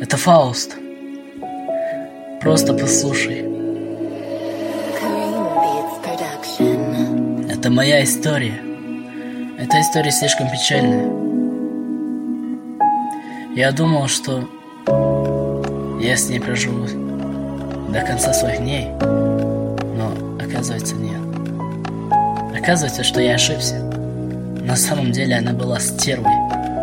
Это Фауст. Просто послушай. Это моя история. Эта история слишком печальная. Я думал, что я с ней проживу до конца своих дней, но оказывается нет. Оказывается, что я ошибся. На самом деле она была стервой.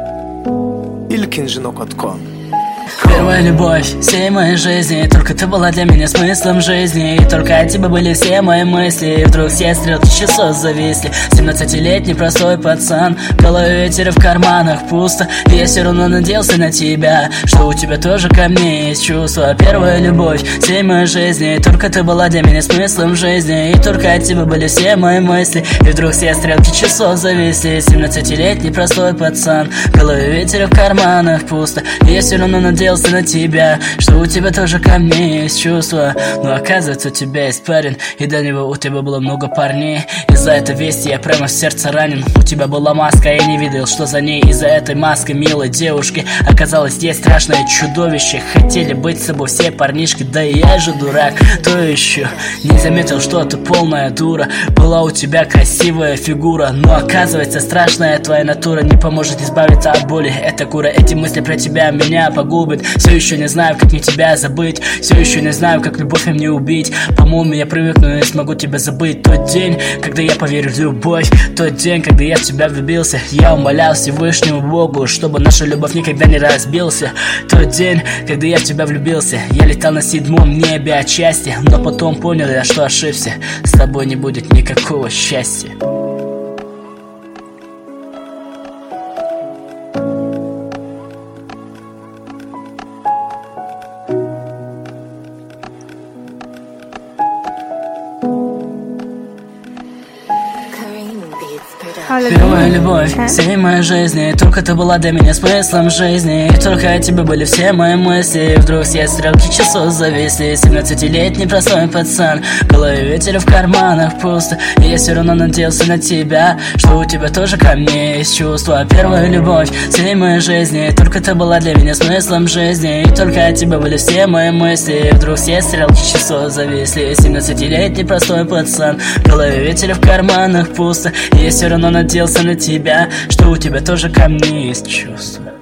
Первая любовь всей моей жизни. Только ты была для меня смыслом жизни. И только от тебя были все мои мысли. И вдруг все стрелки часов зависли. 17-летний простой пацан, в голове ветер, в карманах пусто. И я все равно надеялся на тебя, что у тебя тоже ко мне есть чувства. Первая любовь всей моей жизни. И только ты была для меня смыслом жизни. И только от тебя были все мои мысли. И вдруг все стрелки часов зависли. 17-летний простой пацан, в голове ветер, в карманах пусто. И я все равно надеялся на тебя, что у тебя тоже ко мне есть чувства. Но оказывается, у тебя есть парень, и до него у тебя было много парней. Из-за этой вести я прямо в сердце ранен. У тебя была маска, я не видел, что за ней. Из-за этой маски милой девушки оказалось есть страшное чудовище. Хотели быть с собой все парнишки, да и я же дурак. То еще не заметил, что ты полная дура. Была у тебя красивая фигура, но оказывается, страшная твоя натура не поможет избавиться от боли. Эта кура, эти мысли про тебя меня погубят. Все еще не знаю, как мне тебя забыть. Все еще не знаю, как любовь мне убить. По-моему, я привыкну и не смогу тебя забыть. Тот день, когда я поверил в любовь. Тот день, когда я в тебя влюбился. Я умолял Всевышнему Богу, чтобы наша любовь никогда не разбился. Тот день, когда я в тебя влюбился. Я летал на 7-м небе от счастья. Но потом понял я, что ошибся. С тобой не будет никакого счастья. Первая любовь всей моей жизни. Только ты была для меня смыслом жизни. И только от тебя были все мои мысли. И вдруг все стрелки часов зависли. 17-летний простой пацан, в голове ветер, в карманах пусто. И я все равно надеялся на тебя, что у тебя тоже ко мне есть чувства. Первая любовь всей моей жизни. Только ты была для меня смыслом жизни. И только от тебя были все мои мысли. И вдруг все стрелки часов зависли. 17-летний простой пацан, в голове ветер, в карманах пусто. И я все равно надеялся на тебя, что у тебя тоже ко мне есть чувства.